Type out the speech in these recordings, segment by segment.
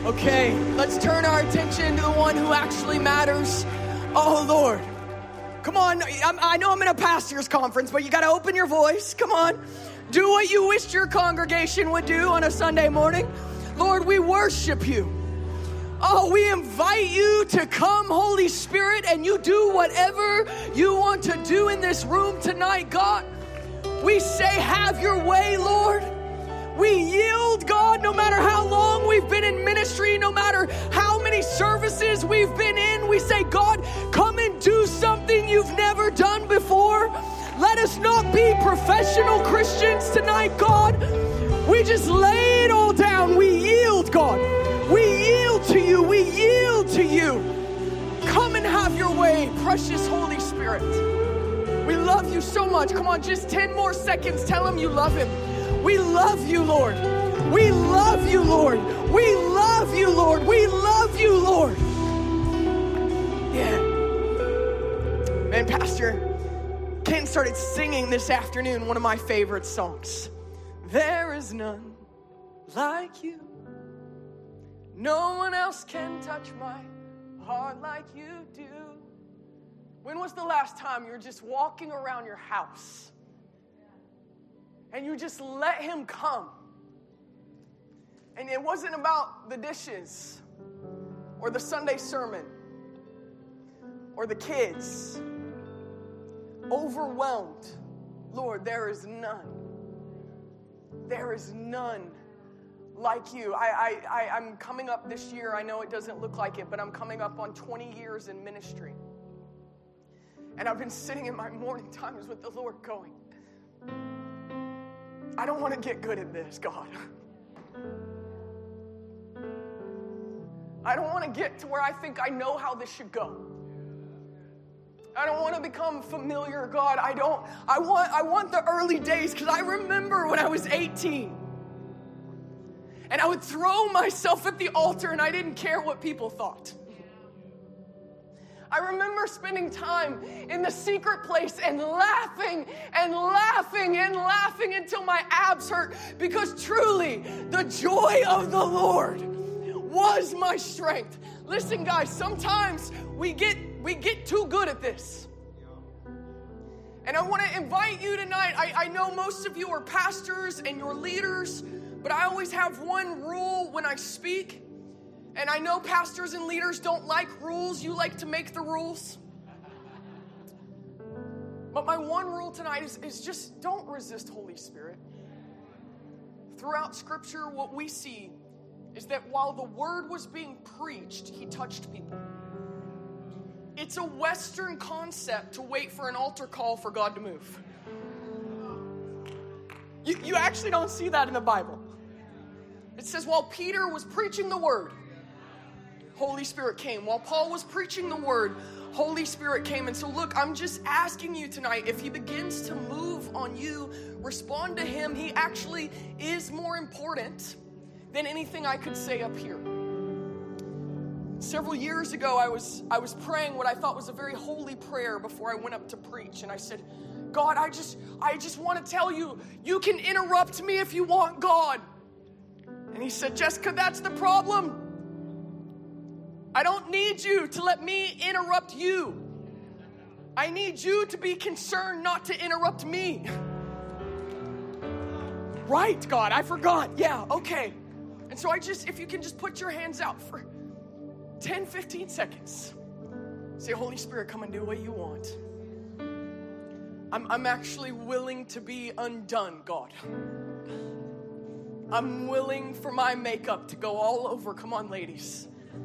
Okay, let's turn our attention to the one who actually matters. Oh, Lord. Come on, I know I'm in a pastor's conference, but you got to open your voice. Come on. Do what you wished your congregation would do on a Sunday morning. Lord, we worship you. Oh, we invite you to come, Holy Spirit, and you do whatever you want to do in this room tonight, God. We say, have your way, Lord. We yield, God, no matter how long we've been in ministry, no matter how many services we've been in. We say, God, come and do something you've never done before. Let us not be professional Christians tonight, God. We just lay it all down. We yield, God. We yield to you. We yield to you. Come and have your way, precious Holy Spirit. We love you so much. Come on, just 10 more seconds. Tell him you love him. We love you, Lord. We love you, Lord. We love you, Lord. We love you, Lord. Yeah. Man, Pastor Ken started singing this afternoon one of my favorite songs. There is none like you. No one else can touch my heart like you do. When was the last time you were just walking around your house and you just let him come? And it wasn't about the dishes or the Sunday sermon or the kids. Overwhelmed. Lord, there is none. There is none like you. I'm coming up this year. I know it doesn't look like it, but I'm coming up on 20 years in ministry. And I've been sitting in my morning times with the Lord going, I don't want to get good at this, God. I don't want to get to where I think I know how this should go. I don't want to become familiar, God. I want the early days, because I remember when I was 18 and I would throw myself at the altar and I didn't care what people thought. I remember spending time in the secret place and laughing and laughing and laughing until my abs hurt, because truly the joy of the Lord was my strength. Listen, guys, sometimes we get too good at this. And I want to invite you tonight. I know most of you are pastors and you're leaders, but I always have one rule when I speak. And I know pastors and leaders don't like rules. You like to make the rules. But my one rule tonight is just don't resist Holy Spirit. Throughout Scripture, what we see is that while the word was being preached, he touched people. It's a Western concept to wait for an altar call for God to move. You actually don't see that in the Bible. It says while Peter was preaching the word, Holy Spirit came. While Paul was preaching the word, Holy Spirit came. And so look, I'm just asking you tonight, if he begins to move on you, respond to him. He actually is more important than anything I could say up here. Several years ago, I was praying what I thought was a very holy prayer before I went up to preach. And I said, God, I just want to tell you, you can interrupt me if you want, God. And he said, Jessica, that's the problem. I don't need you to let me interrupt you. I need you to be concerned not to interrupt me. Right, God, I forgot. Yeah, okay. And so if you can just put your hands out for 10, 15 seconds. Say, Holy Spirit, come and do what you want. I'm actually willing to be undone, God. I'm willing for my makeup to go all over. Come on, ladies.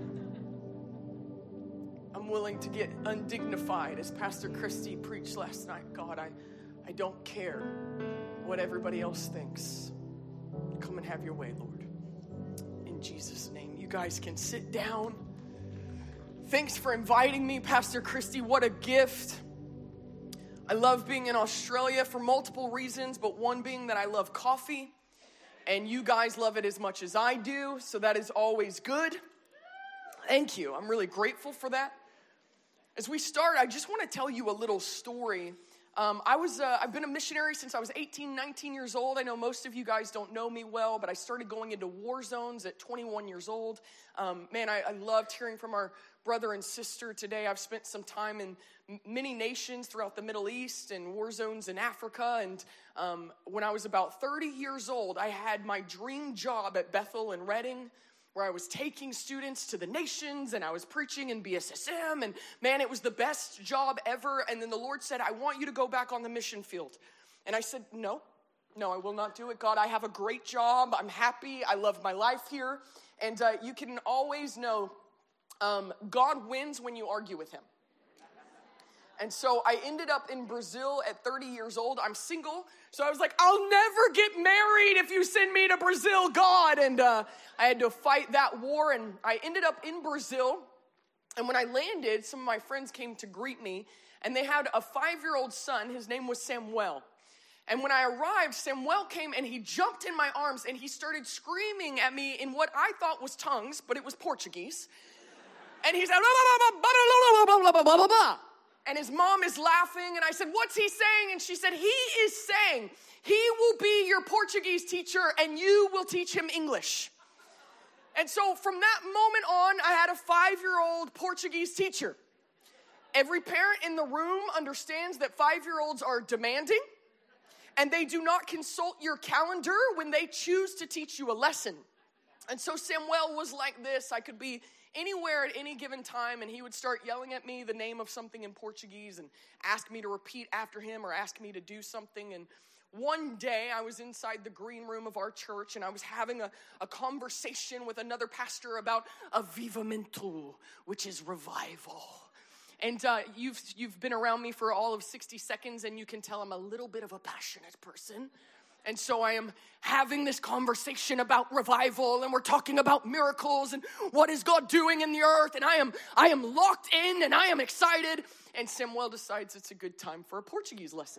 I'm willing to get undignified, as Pastor Christy preached last night. God, I don't care what everybody else thinks. Come and have your way, Lord. In Jesus' name. You guys can sit down. Thanks for inviting me, Pastor Christy. What a gift. I love being in Australia for multiple reasons, but one being that I love coffee, and you guys love it as much as I do, so that is always good. Thank you. I'm really grateful for that. As we start, I just want to tell you a little story I've been a missionary since I was 18, 19 years old. I know most of you guys don't know me well, but I started going into war zones at 21 years old. I loved hearing from our brother and sister today. I've spent some time in many nations throughout the Middle East and war zones in Africa. And when I was about 30 years old, I had my dream job at Bethel in Redding, where I was taking students to the nations and I was preaching in BSSM, and man, it was the best job ever. And then the Lord said, I want you to go back on the mission field. And I said, no, I will not do it. God, I have a great job. I'm happy. I love my life here. And you can always know God wins when you argue with him. And so I ended up in Brazil at 30 years old. I'm single, so I was like, I'll never get married if you send me to Brazil, God. And I had to fight that war, and I ended up in Brazil. And when I landed, some of my friends came to greet me, and they had a 5-year-old son. His name was Samuel. And when I arrived, Samuel came, and he jumped in my arms, and he started screaming at me in what I thought was tongues, but it was Portuguese. And he said, blah, blah, blah, blah, blah, blah, blah, blah, blah. And his mom is laughing, and I said, what's he saying? And she said, he is saying, he will be your Portuguese teacher, and you will teach him English. And so from that moment on, I had a 5-year-old Portuguese teacher. Every parent in the room understands that 5-year-olds are demanding, and they do not consult your calendar when they choose to teach you a lesson. And so Samuel was like this. I could be anywhere at any given time, and he would start yelling at me the name of something in Portuguese and ask me to repeat after him or ask me to do something. And one day I was inside the green room of our church, and I was having a conversation with another pastor about avivamento, which is revival. And you've been around me for all of 60 seconds, and you can tell I'm a little bit of a passionate person. And so I am having this conversation about revival, and we're talking about miracles and what is God doing in the earth, and I am locked in, and I am excited. And Samuel decides it's a good time for a Portuguese lesson.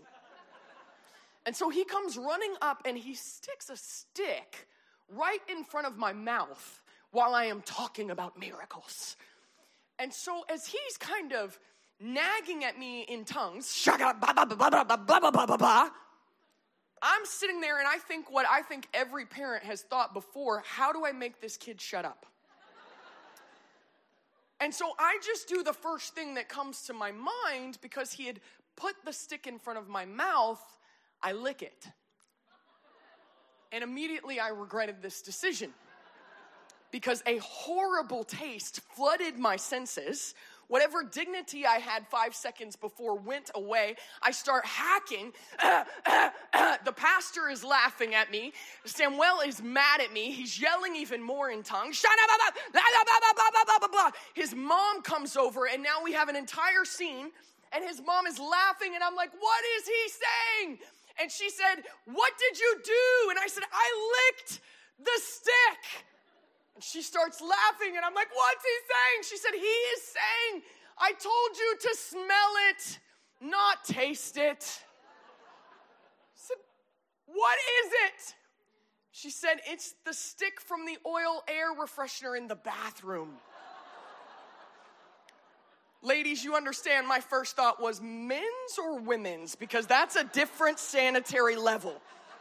And so he comes running up, and he sticks a stick right in front of my mouth while I am talking about miracles. And so as he's kind of nagging at me in tongues, I'm sitting there, and I think what I think every parent has thought before: how do I make this kid shut up? And so I just do the first thing that comes to my mind, because he had put the stick in front of my mouth. I lick it. And immediately I regretted this decision, because a horrible taste flooded my senses. Whatever dignity I had 5 seconds before went away. I start hacking. The pastor is laughing at me. Samuel is mad at me. He's yelling even more in tongues. His mom comes over, and now we have an entire scene, and his mom is laughing, and I'm like, what is he saying? And she said, what did you do? And I said, I licked the stick. And she starts laughing, and I'm like, what's he saying? She said, he is saying, I told you to smell it, not taste it. I said, what is it? She said, it's the stick from the oil air refreshener in the bathroom. Ladies, you understand, my first thought was men's or women's, because that's a different sanitary level.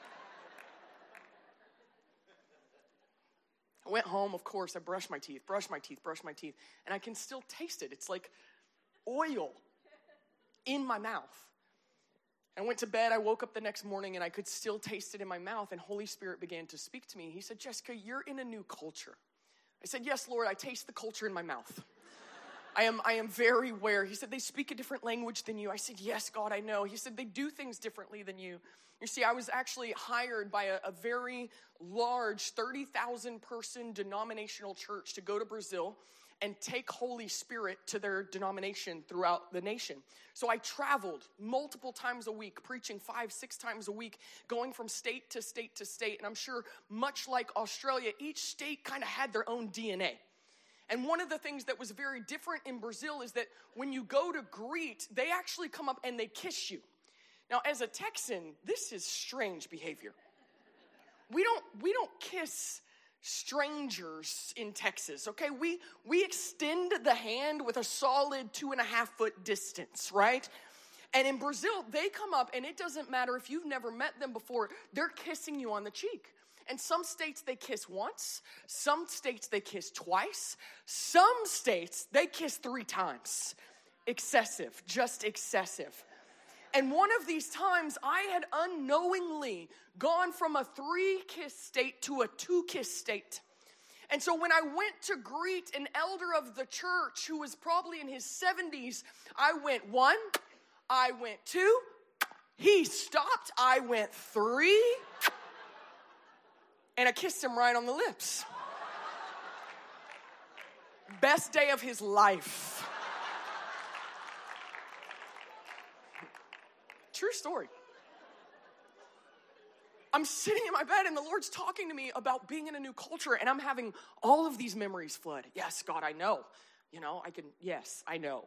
I went home, of course, I brushed my teeth, and I can still taste it. It's like oil in my mouth. I went to bed, I woke up the next morning, and I could still taste it in my mouth, and Holy Spirit began to speak to me. He said, Jessica, you're in a new culture. I said, yes, Lord, I taste the culture in my mouth. I am very aware. He said, they speak a different language than you. I said, yes, God, I know. He said, they do things differently than you. You see, I was actually hired by a very large 30,000 person denominational church to go to Brazil and take Holy Spirit to their denomination throughout the nation. So I traveled multiple times a week, preaching 5-6 times a week, going from state to state to state. And I'm sure, much like Australia, each state kind of had their own DNA. And one of the things that was very different in Brazil is that when you go to greet, they actually come up and they kiss you. Now, as a Texan, this is strange behavior. We don't kiss strangers in Texas, okay? We extend the hand with a solid 2.5 foot distance, right? And in Brazil, they come up, and it doesn't matter if you've never met them before, they're kissing you on the cheek. And some states they kiss once, some states they kiss twice, some states they kiss 3 times. Excessive, just excessive. And one of these times, I had unknowingly gone from a 3-kiss state to a 2-kiss state. And so when I went to greet an elder of the church who was probably in his 70s, I went 1, I went 2, he stopped, I went 3, and I kissed him right on the lips. Best day of his life. True story. I'm sitting in my bed and the Lord's talking to me about being in a new culture, and I'm having all of these memories flood. Yes, God, I know. Yes, I know.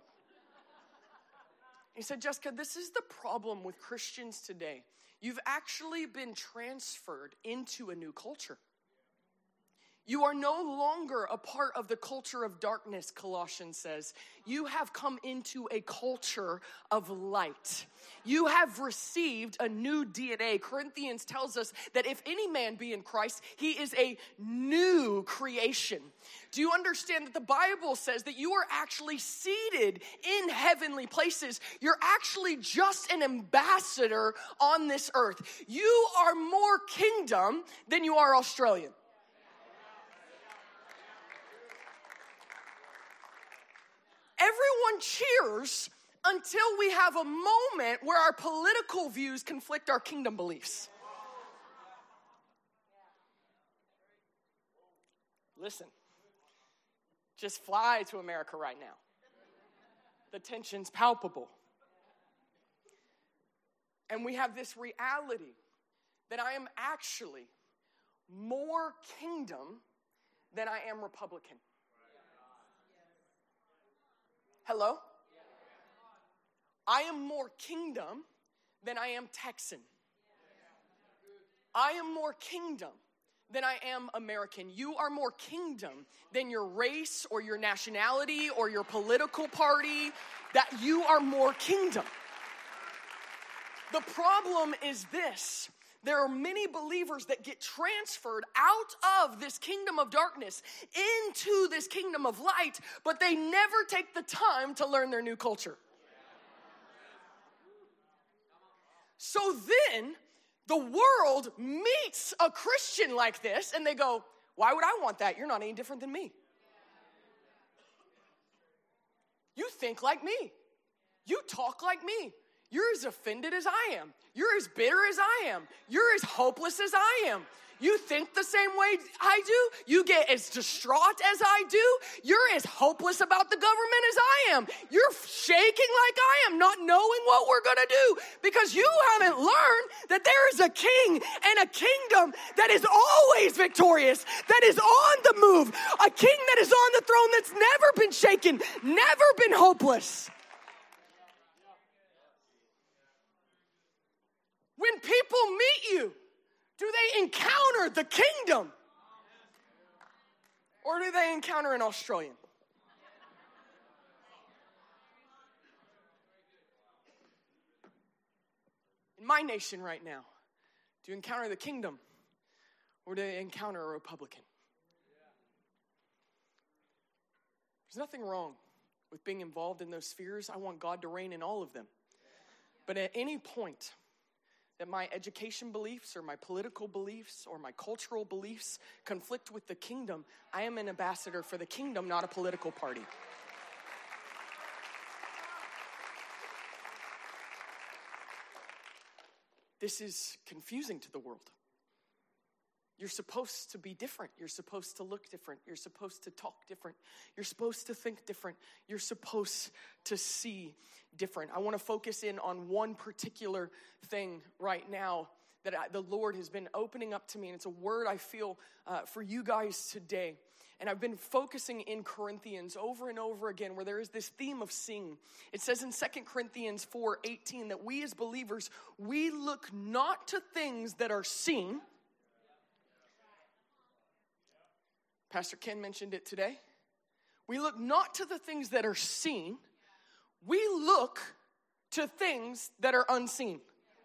He said, Jessica, this is the problem with Christians today. You've actually been transferred into a new culture. You are no longer a part of the culture of darkness, Colossians says. You have come into a culture of light. You have received a new DNA. Corinthians tells us that if any man be in Christ, he is a new creation. Do you understand that the Bible says that you are actually seated in heavenly places? You're actually just an ambassador on this earth. You are more kingdom than you are Australian. Everyone cheers until we have a moment where our political views conflict our kingdom beliefs. Listen, just fly to America right now. The tension's palpable. And we have this reality that I am actually more kingdom than I am Republican. Hello? I am more kingdom than I am Texan. I am more kingdom than I am American. You are more kingdom than your race or your nationality or your political party. That you are more kingdom. The problem is this. There are many believers that get transferred out of this kingdom of darkness into this kingdom of light, but they never take the time to learn their new culture. So then, the world meets a Christian like this, and they go, why would I want that? You're not any different than me. You think like me. You talk like me. You're as offended as I am. You're as bitter as I am. You're as hopeless as I am. You think the same way I do. You get as distraught as I do. You're as hopeless about the government as I am. You're shaking like I am, not knowing what we're going to do because you haven't learned that there is a king and a kingdom that is always victorious, that is on the move, a king that is on the throne that's never been shaken, never been hopeless. When people meet you, do they encounter the kingdom? Or do they encounter an Australian? In my nation right now, do you encounter the kingdom? Or do they encounter a Republican? There's nothing wrong with being involved in those spheres. I want God to reign in all of them. But at any point that my education beliefs or my political beliefs or my cultural beliefs conflict with the kingdom, I am an ambassador for the kingdom, not a political party. This is confusing to the world. You're supposed to be different. You're supposed to look different. You're supposed to talk different. You're supposed to think different. You're supposed to see different. I want to focus in on one particular thing right now that the Lord has been opening up to me, and it's a word I feel for you guys today. And I've been focusing in Corinthians over and over again where there is this theme of seeing. It says in 2 Corinthians 4:18 that we as believers, we look not to things that are seen. Pastor Ken mentioned it today. We look not to the things that are seen. We look to things that are unseen.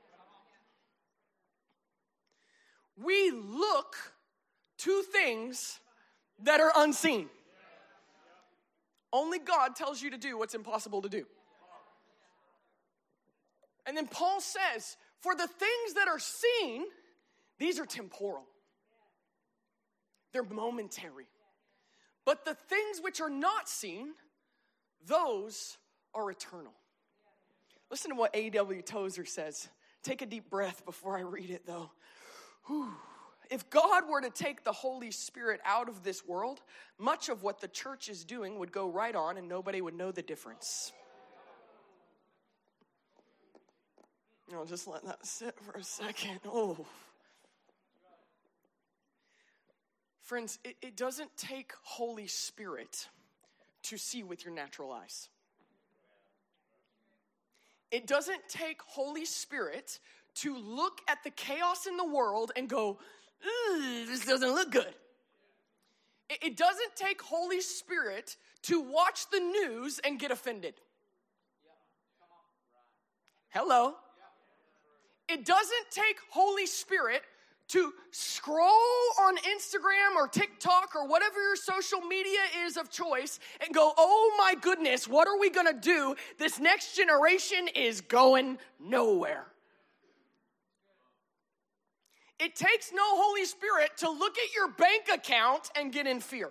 We look to things that are unseen. Only God tells you to do what's impossible to do. And then Paul says, for the things that are seen, these are temporal. They're momentary. But the things which are not seen, those are eternal. Listen to what A.W. Tozer says. Take a deep breath before I read it, though. Whew. If God were to take the Holy Spirit out of this world, much of what the church is doing would go right on and nobody would know the difference. I'll just let that sit for a second. Oh. Friends, it doesn't take Holy Spirit to see with your natural eyes. It doesn't take Holy Spirit to look at the chaos in the world and go, this doesn't look good. It doesn't take Holy Spirit to watch the news and get offended. Hello. It doesn't take Holy Spirit to scroll on Instagram or TikTok or whatever your social media is of choice and go, oh my goodness, what are we going to do? This next generation is going nowhere. It takes no Holy Spirit to look at your bank account and get in fear.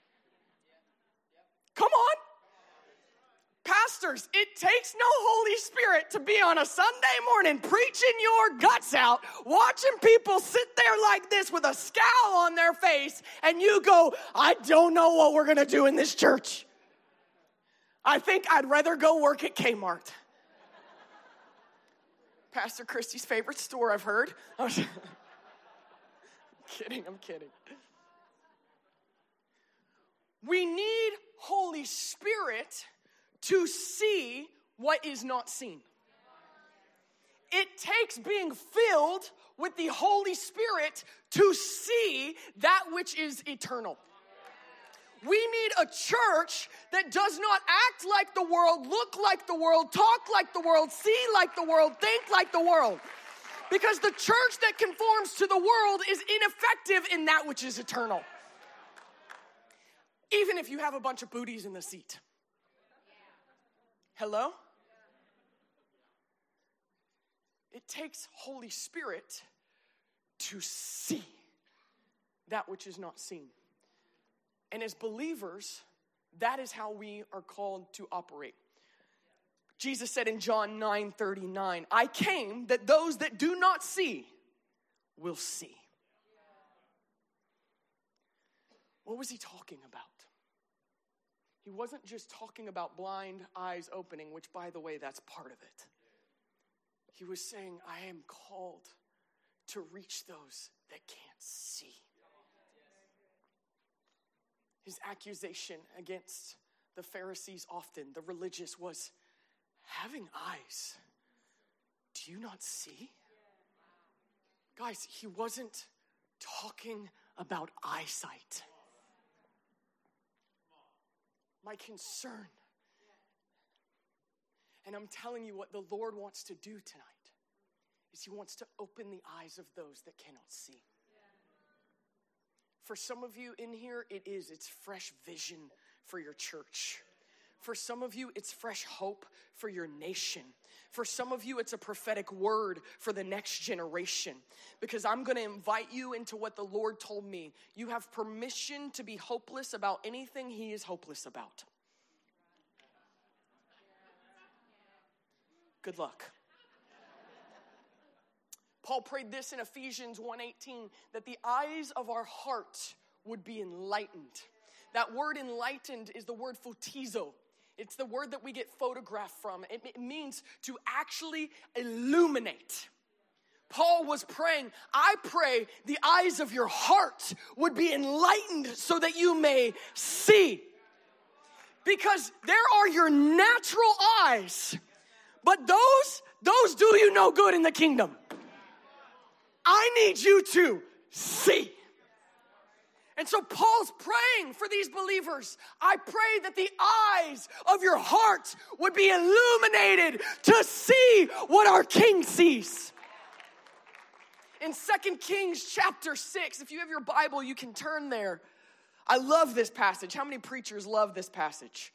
Come on. Pastors, it takes no Holy Spirit to be on a Sunday morning preaching your guts out, watching people sit there like this with a scowl on their face, and you go, I don't know what we're going to do in this church. I think I'd rather go work at Kmart. Pastor Christy's favorite store, I've heard. I'm kidding. We need Holy Spirit to see what is not seen. It takes being filled with the Holy Spirit to see that which is eternal. We need a church that does not act like the world, look like the world, talk like the world, see like the world, think like the world. Because the church that conforms to the world is ineffective in that which is eternal. Even if you have a bunch of booties in the seat. Hello? It takes Holy Spirit to see that which is not seen. And as believers, that is how we are called to operate. Jesus said in John 9:39, I came that those that do not see will see. What was he talking about? He wasn't just talking about blind eyes opening, which, by the way, that's part of it. He was saying, I am called to reach those that can't see. His accusation against the Pharisees often, the religious, was having eyes. Do you not see? Guys, he wasn't talking about eyesight. My concern, and I'm telling you what the Lord wants to do tonight, is he wants to open the eyes of those that cannot see. For some of you in here, it's fresh vision for your church. For some of you, it's fresh hope for your nation. For some of you, it's a prophetic word for the next generation. Because I'm going to invite you into what the Lord told me. You have permission to be hopeless about anything he is hopeless about. Good luck. Paul prayed this in Ephesians 1:18, that the eyes of our heart would be enlightened. That word enlightened is the word photizo. It's the word that we get photographed from. It means to actually illuminate. Paul was praying, I pray the eyes of your heart would be enlightened so that you may see. Because there are your natural eyes, but those do you no good in the kingdom. I need you to see. And so Paul's praying for these believers. I pray that the eyes of your heart would be illuminated to see what our King sees. In 2 Kings chapter 6, if you have your Bible, you can turn there. I love this passage. How many preachers love this passage?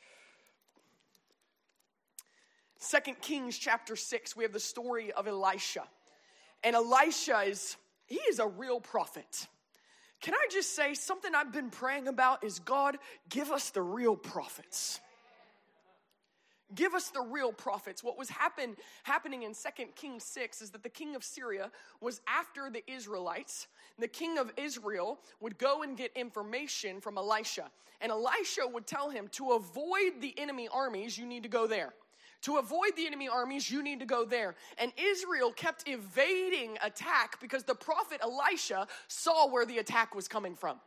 2 Kings chapter 6, we have the story of Elisha. And Elisha is a real prophet. Can I just say something I've been praying about is, God, give us the real prophets. Give us the real prophets. What was happening in 2 Kings 6 is that the king of Syria was after the Israelites. The king of Israel would go and get information from Elisha. And Elisha would tell him, to avoid the enemy armies, you need to go there. To avoid the enemy armies, you need to go there. And Israel kept evading attack because the prophet Elisha saw where the attack was coming from.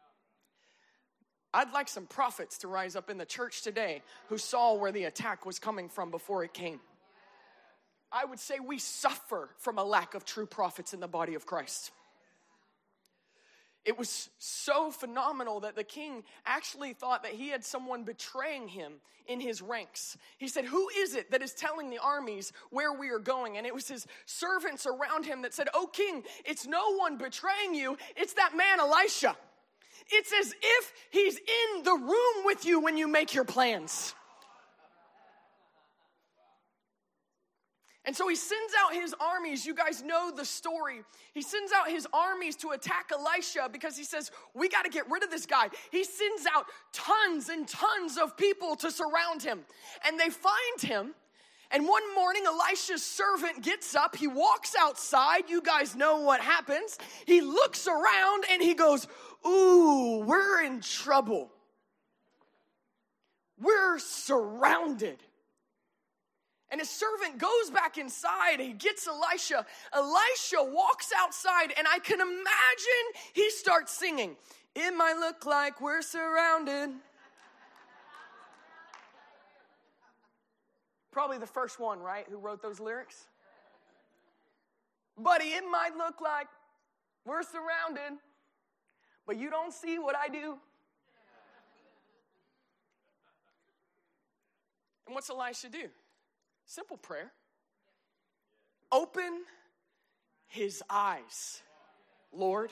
I'd like some prophets to rise up in the church today who saw where the attack was coming from before it came. I would say we suffer from a lack of true prophets in the body of Christ. It was so phenomenal that the king actually thought that he had someone betraying him in his ranks. He said, who is it that is telling the armies where we are going? And it was his servants around him that said, oh king, it's no one betraying you. It's that man Elisha. It's as if he's in the room with you when you make your plans. And so he sends out his armies. You guys know the story. He sends out his armies to attack Elisha because he says, we got to get rid of this guy. He sends out tons and tons of people to surround him. And they find him. And one morning, Elisha's servant gets up. He walks outside. You guys know what happens. He looks around and he goes, ooh, we're in trouble. We're surrounded. And his servant goes back inside. He gets Elisha. Elisha walks outside, and I can imagine he starts singing, it might look like we're surrounded. Probably the first one, right, who wrote those lyrics? Buddy, it might look like we're surrounded, but you don't see what I do. And what's Elisha do? Simple prayer. Open his eyes, Lord.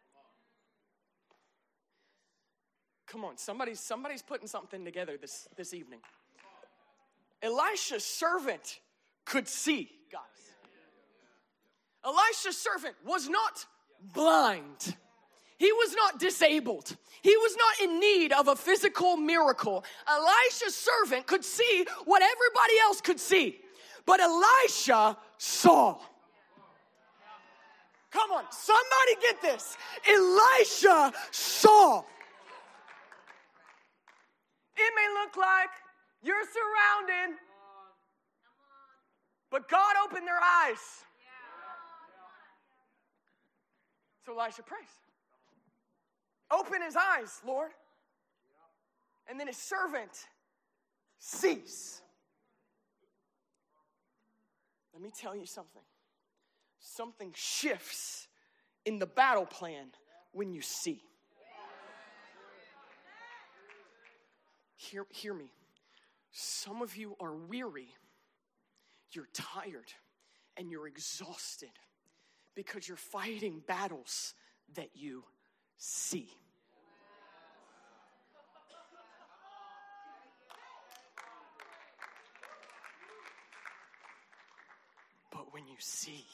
Come on, somebody's putting something together this evening. Elisha's servant could see, guys. Elisha's servant was not blind. He was not disabled. He was not in need of a physical miracle. Elisha's servant could see what everybody else could see. But Elisha saw. Come on, somebody get this. Elisha saw. It may look like you're surrounded, but God opened their eyes. So Elisha prays. Open his eyes, Lord. And then his servant sees. Let me tell you something. Something shifts in the battle plan when you see. Hear me. Some of you are weary. You're tired. And you're exhausted because you're fighting battles that you see. But when you see,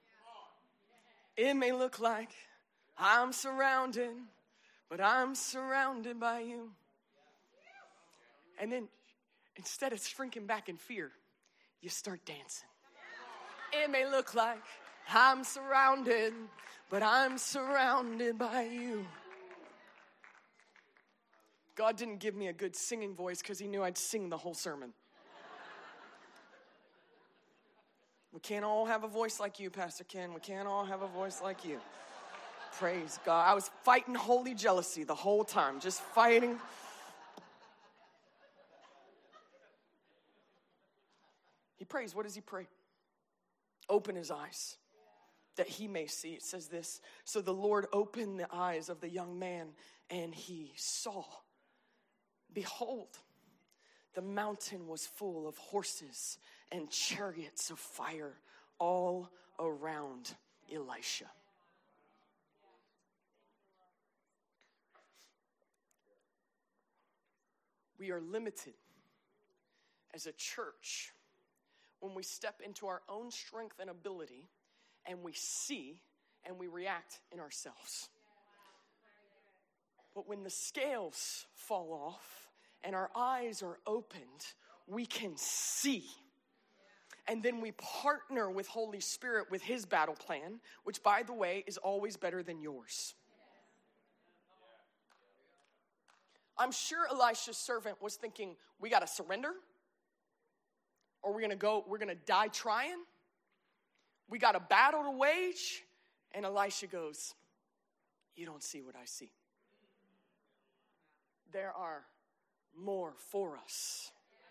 it may look like I'm surrounded, but I'm surrounded by you. And then instead of shrinking back in fear, you start dancing. It may look like I'm surrounded, but I'm surrounded by you. God didn't give me a good singing voice because he knew I'd sing the whole sermon. We can't all have a voice like you, Pastor Ken. We can't all have a voice like you. Praise God. I was fighting holy jealousy the whole time, just fighting. He prays. What does he pray? Open his eyes that he may see. It says this, so the Lord opened the eyes of the young man, and he saw, behold, the mountain was full of horses and chariots of fire all around Elisha. We are limited as a church when we step into our own strength and ability and we see and we react in ourselves. But when the scales fall off and our eyes are opened, we can see. And then we partner with Holy Spirit with his battle plan, which, by the way, is always better than yours. I'm sure Elisha's servant was thinking, we got to surrender, or we're going to die trying. We got a battle to wage. And Elisha goes, you don't see what I see. There are more for us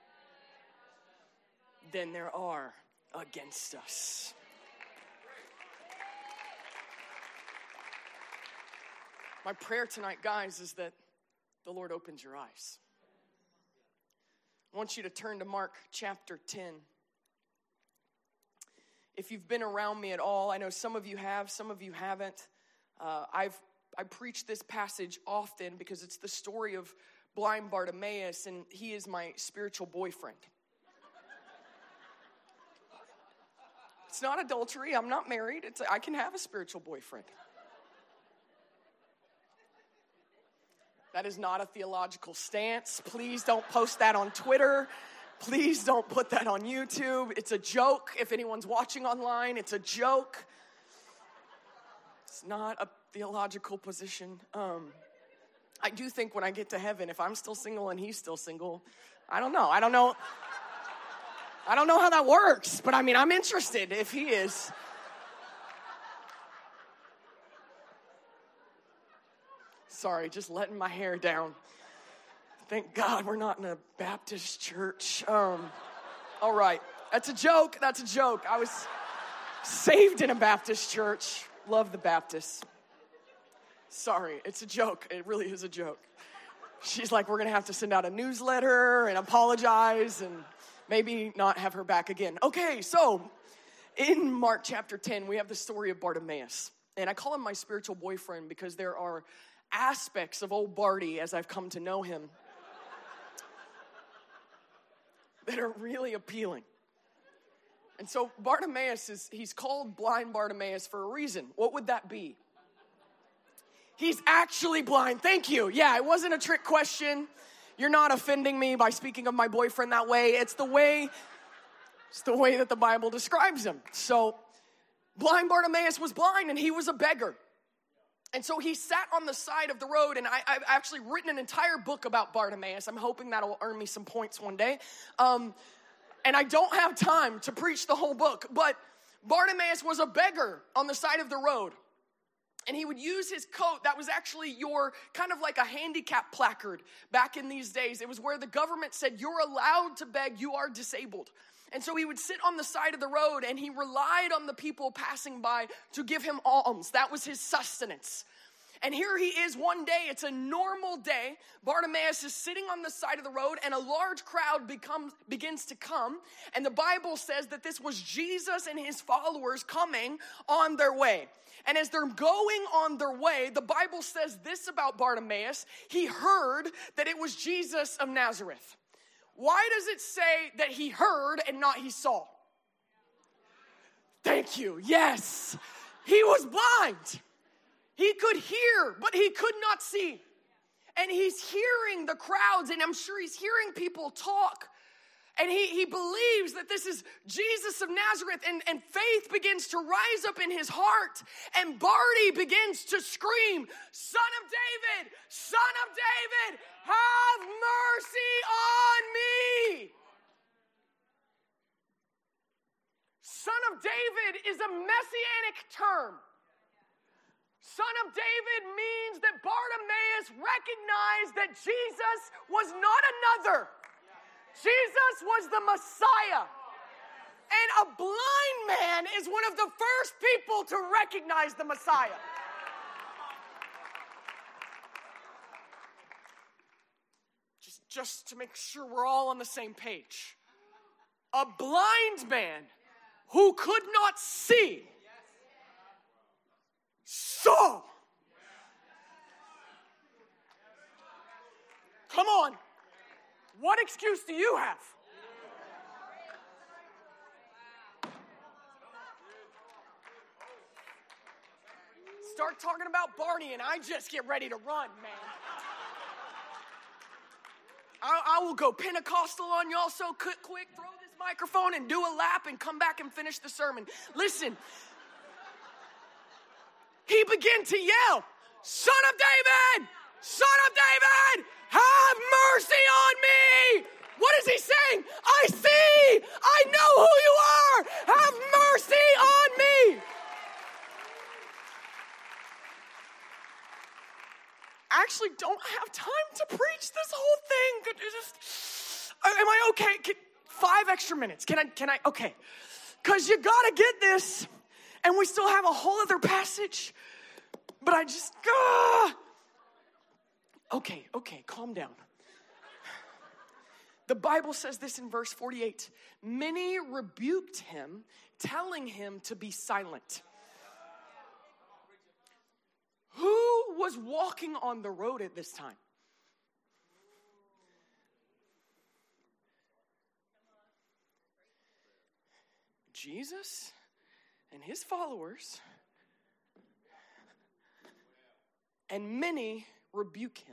than there are against us. My prayer tonight, guys, is that the Lord opens your eyes. I want you to turn to Mark chapter 10. If you've been around me at all, I know some of you have, some of you haven't. I preach this passage often because it's the story of blind Bartimaeus, and he is my spiritual boyfriend. It's not adultery. I'm not married. I can have a spiritual boyfriend. That is not a theological stance. Please don't post that on Twitter. Please don't put that on YouTube. It's a joke. If anyone's watching online, it's a joke. It's not a theological position. I do think when I get to heaven, if I'm still single and he's still single, I don't know how that works, but I mean, I'm interested if he is. Sorry, just letting my hair down. Thank God we're not in a Baptist church. All right, that's a joke. I was saved in a Baptist church. Love the Baptists. Sorry, it's a joke. It really is a joke. She's like, we're going to have to send out a newsletter and apologize and maybe not have her back again. Okay, so in Mark chapter 10, we have the story of Bartimaeus. And I call him my spiritual boyfriend because there are aspects of old Barty, as I've come to know him, that are really appealing. And so Bartimaeus he's called blind Bartimaeus for a reason. What would that be? He's actually blind. Thank you. Yeah, it wasn't a trick question. You're not offending me by speaking of my boyfriend that way. It's the way that the Bible describes him. So blind Bartimaeus was blind and he was a beggar. And so he sat on the side of the road, and I've actually written an entire book about Bartimaeus. I'm hoping that'll earn me some points one day. And I don't have time to preach the whole book, but Bartimaeus was a beggar on the side of the road. And he would use his coat. That was actually your kind of like a handicap placard back in these days. It was where the government said, you're allowed to beg, you are disabled. And so he would sit on the side of the road and he relied on the people passing by to give him alms. That was his sustenance. And here he is one day, it's a normal day. Bartimaeus is sitting on the side of the road and a large crowd begins to come. And the Bible says that this was Jesus and his followers coming on their way. And as they're going on their way, the Bible says this about Bartimaeus. He heard that it was Jesus of Nazareth. Why does it say that he heard and not he saw? Thank you. Yes. He was blind. He could hear, but he could not see. And he's hearing the crowds, and I'm sure he's hearing people talk. And he believes that this is Jesus of Nazareth, and faith begins to rise up in his heart. And Barty begins to scream, Son of David, Son of David, have mercy on me. Son of David is a messianic term. Son of David means that Bartimaeus recognized that Jesus was not another. Jesus was the Messiah. And a blind man is one of the first people to recognize the Messiah. just to make sure we're all on the same page. A blind man who could not see saw. Come on. What excuse do you have? Start talking about Barney and I just get ready to run, man. I will go Pentecostal on y'all so quick, throw this microphone and do a lap and come back and finish the sermon. Listen. He began to yell, Son of David! Son of David! Have mercy on me! What is he saying? I see! I know who you are! Have mercy on me! I actually don't have time to preach this whole thing. Am I okay? 5 extra minutes. Can I? Okay. Because you got to get this. And we still have a whole other passage. But I just, Okay, calm down. The Bible says this in verse 48. Many rebuked him, telling him to be silent. Who was walking on the road at this time? Jesus and his followers. And many rebuke him.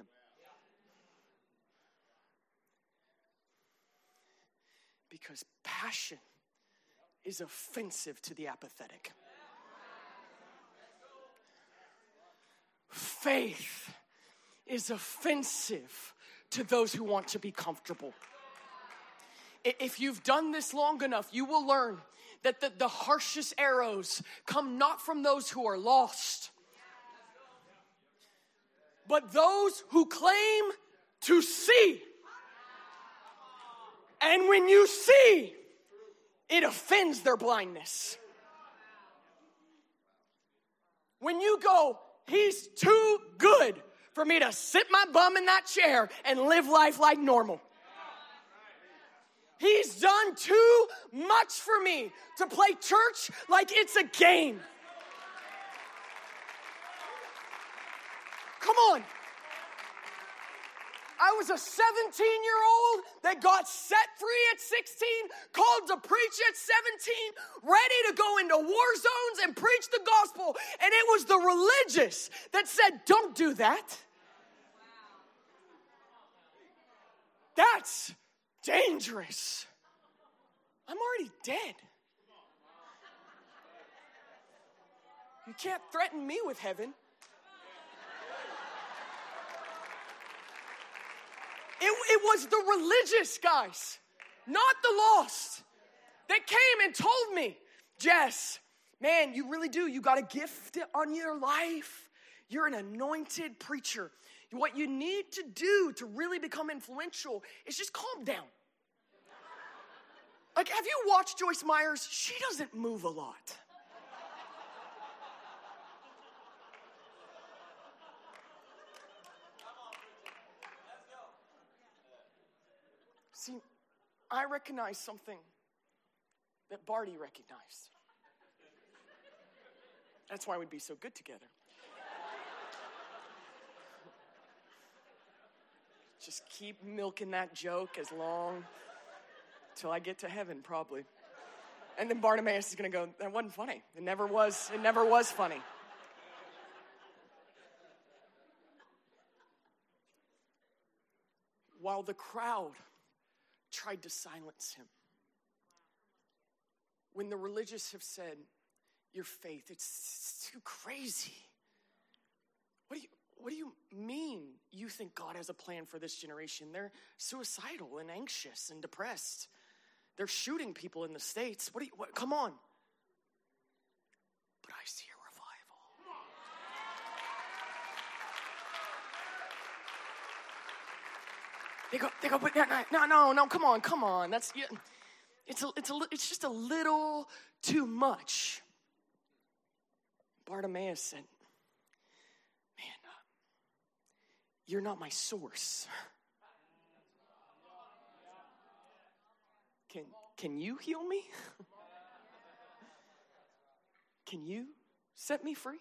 Because passion is offensive to the apathetic. Faith is offensive to those who want to be comfortable. If you've done this long enough, you will learn that the harshest arrows come not from those who are lost, but those who claim to see. And when you see, it offends their blindness. When you go, he's too good for me to sit my bum in that chair and live life like normal. He's done too much for me to play church like it's a game. Come on. I was a 17-year-old that got set free at 16, called to preach at 17, ready to go into war zones and preach the gospel. And it was the religious that said, don't do that. That's dangerous. I'm already dead. You can't threaten me with heaven. It was the religious guys, not the lost, that came and told me, Jess, man, you really do. You got a gift on your life. You're an anointed preacher. What you need to do to really become influential is just calm down. Like, have you watched Joyce Myers? She doesn't move a lot. See, I recognize something that Barty recognized. That's why we'd be so good together. Just keep milking that joke as long till I get to heaven, probably. And then Bartimaeus is going to go, that wasn't funny. It never was funny. While the crowd tried to silence him, when the religious have said, your faith, it's too crazy. What do you mean you think God has a plan for this generation? They're suicidal and anxious and depressed. They're shooting people in the States. Come on. But I see a revival. They go, but no, come on. That's, it's just a little too much. Bartimaeus said, man, you're not my source. can you heal me? Can you set me free?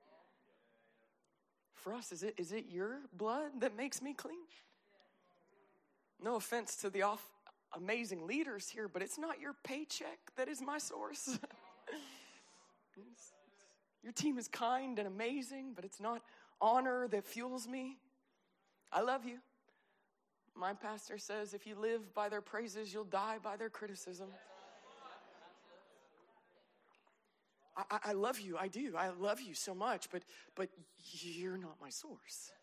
For us, is it your blood that makes me clean? No offense to the amazing leaders here, but it's not your paycheck that is my source. Your team is kind and amazing, but it's not honor that fuels me. I love you. My pastor says if you live by their praises, you'll die by their criticism. I love you. I do. I love you so much, but you're not my source.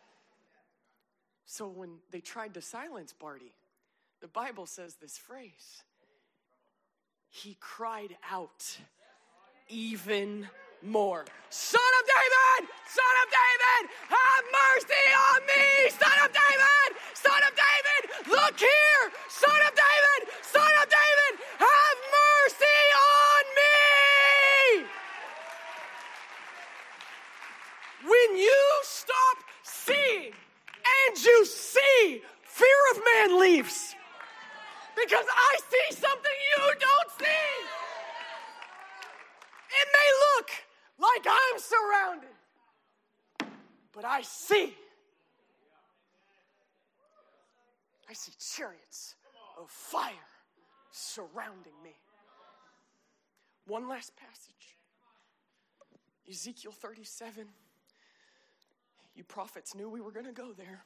So when they tried to silence Barty, the Bible says this phrase, he cried out even more. Son of David! Son of David! Have mercy on me! Son of David! Son of David! Look here! Son of David! Son of David! Have mercy on me! When you stop seeing and you see, fear of man leaves. Because I see something you don't see. It may look like I'm surrounded, but I see chariots of fire surrounding me. One last passage. Ezekiel 37. You prophets knew we were going to go there.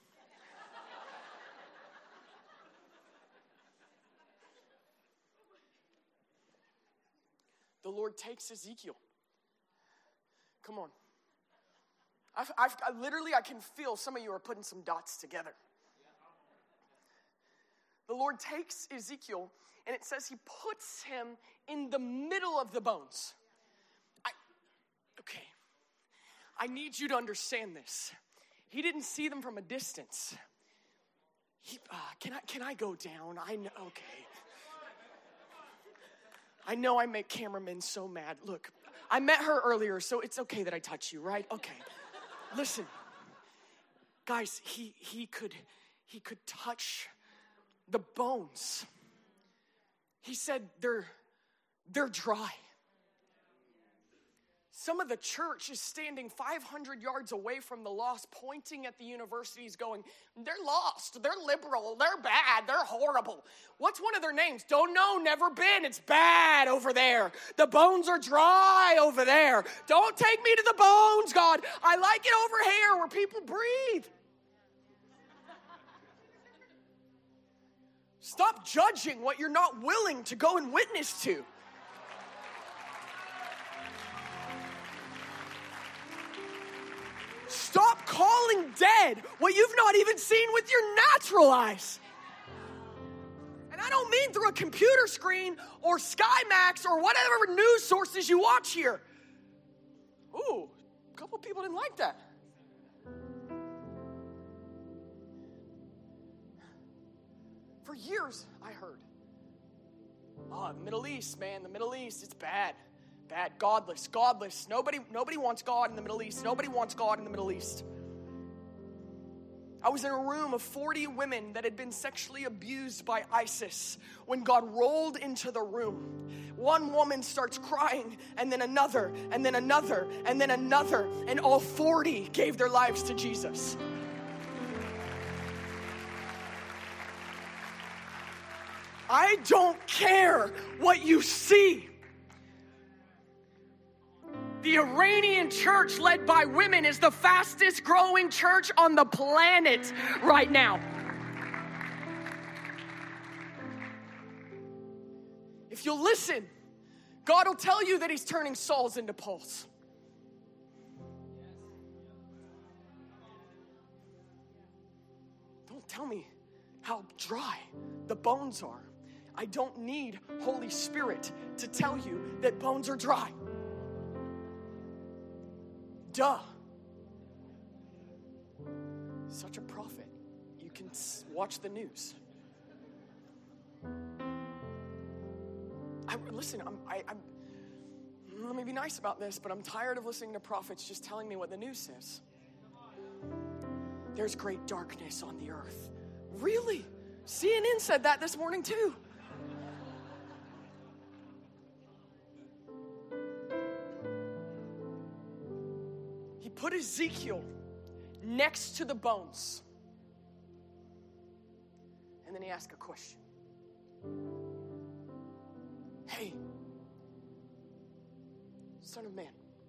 The Lord takes Ezekiel. Come on. I can feel some of you are putting some dots together. The Lord takes Ezekiel, and it says he puts him in the middle of the bones. I need you to understand this. He didn't see them from a distance. Can I go down? I know. Okay. I know I make cameramen so mad. Look, I met her earlier, so it's okay that I touch you, right? Okay. Listen, guys, he could touch the bones. He said they're dry. Some of the church is standing 500 yards away from the lost, pointing at the universities going, they're lost, they're liberal, they're bad, they're horrible. What's one of their names? Don't know, never been, it's bad over there. The bones are dry over there. Don't take me to the bones, God. I like it over here where people breathe. Stop judging what you're not willing to go and witness to. Stop calling dead what you've not even seen with your natural eyes. And I don't mean through a computer screen or SkyMax or whatever news sources you watch here. Ooh, a couple people didn't like that. For years, I heard, the Middle East, man, the Middle East, it's bad. Bad, godless. Nobody wants God in the Middle East. Nobody wants God in the Middle East. I was in a room of 40 women that had been sexually abused by ISIS when God rolled into the room. One woman starts crying, and then another, and then another, and then another, and all 40 gave their lives to Jesus. I don't care what you see. The Iranian church led by women is the fastest growing church on the planet right now. If you'll listen, God will tell you that he's turning Sauls into Pauls. Don't tell me how dry the bones are. I don't need Holy Spirit to tell you that bones are dry. Duh. Such a prophet. You can watch the news. Listen, let me be nice about this, but I'm tired of listening to prophets just telling me what the news says. There's great darkness on the earth. Really? CNN said that this morning too. put Ezekiel next to the bones. And then he asked a question. Hey, Son of Man,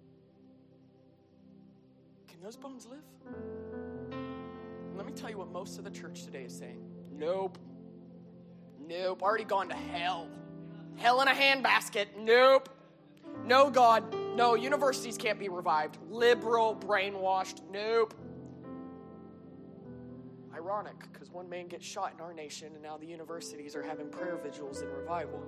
can those bones live? And let me tell you what most of the church today is saying. Nope. Already gone to hell. Hell in a handbasket. Nope. No, God. No, universities can't be revived. Liberal, brainwashed. Nope. Ironic, because one man gets shot in our nation, and now the universities are having prayer vigils and revival.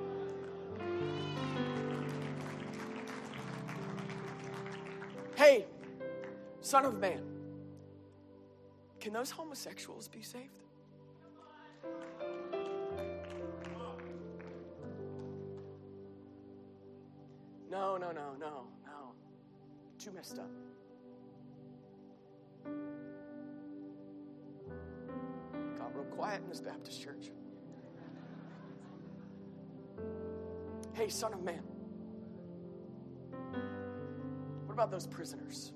Hey, Son of Man, can those homosexuals be saved? No. Too messed up. Got real quiet in this Baptist church. Hey, Son of Man, what about those prisoners?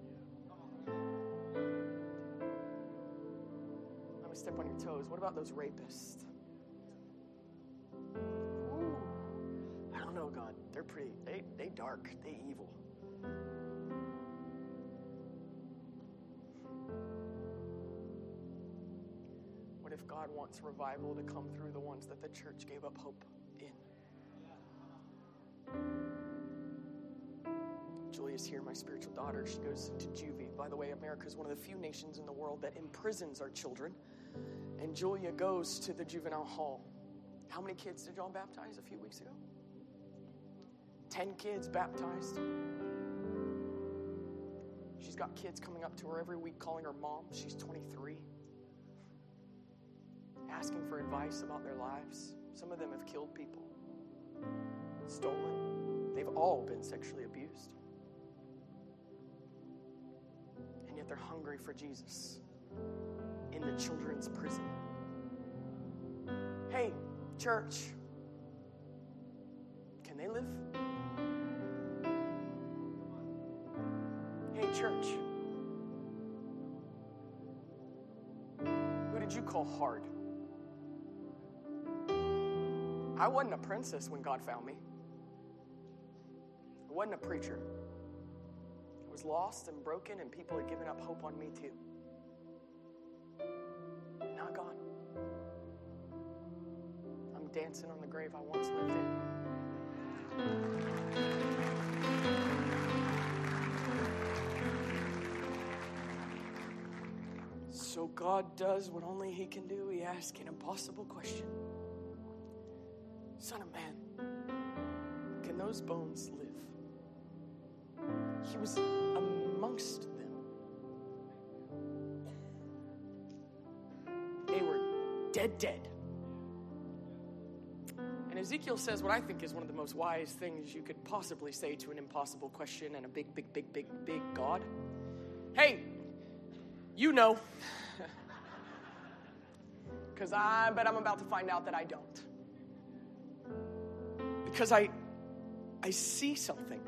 Let me step on your toes. What about those rapists? Ooh, I don't know, God. They're pretty, they dark, they evil. What if God wants revival to come through the ones that the church gave up hope in? Julia's here, my spiritual daughter. She goes to juvie. By the way, America is one of the few nations in the world that imprisons our children. And Julia goes to the juvenile hall. How many kids did y'all baptize a few weeks ago? 10 kids baptized. She's got kids coming up to her every week calling her mom. She's 23. Asking for advice about their lives. Some of them have killed people, stolen. They've all been sexually abused. And yet they're hungry for Jesus in the children's prison. Hey, church, can they live? Hey, church, who did you call hard? I wasn't a princess when God found me. I wasn't a preacher. I was lost and broken, and people had given up hope on me too. Not God. I'm dancing on the grave I once lived in. So God does what only He can do. He asks an impossible question. Son of Man, can those bones live? He was amongst them. They were dead. And Ezekiel says what I think is one of the most wise things you could possibly say to an impossible question and a big God. Hey, you know. Because I bet I'm about to find out that I don't. Because I see something.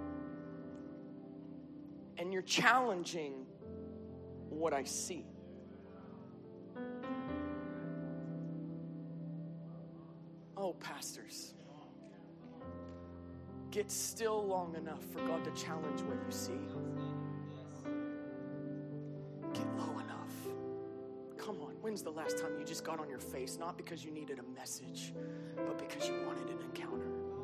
And you're challenging what I see. Oh, pastors, get still long enough for God to challenge what you see. Get low enough. Come on, when's the last time you just got on your face, not because you needed a message, but because you wanted an encounter?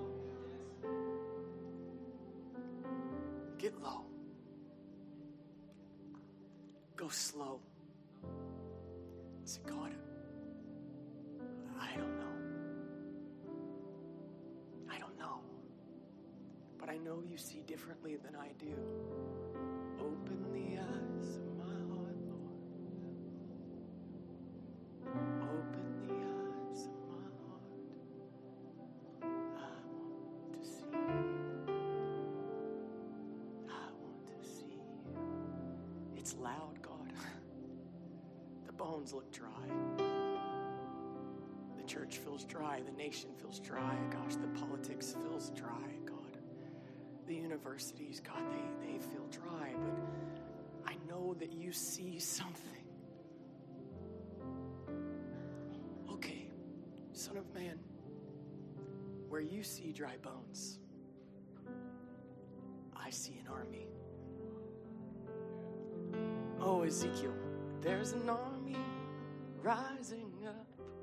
Get low. Go slow. Say, God, I don't know. But I know you see differently than I do. Open the eyes of my heart, Lord. Open the eyes of my heart. I want to see you. I want to see you. It's loud, God. The bones look dry. The church feels dry. The nation feels dry. Gosh, the politics feels dry, God. the universities, God, they feel dry, but I know that you see something. Okay, Son of Man, where you see dry bones, I see an army. Oh, Ezekiel, there's an army rising up.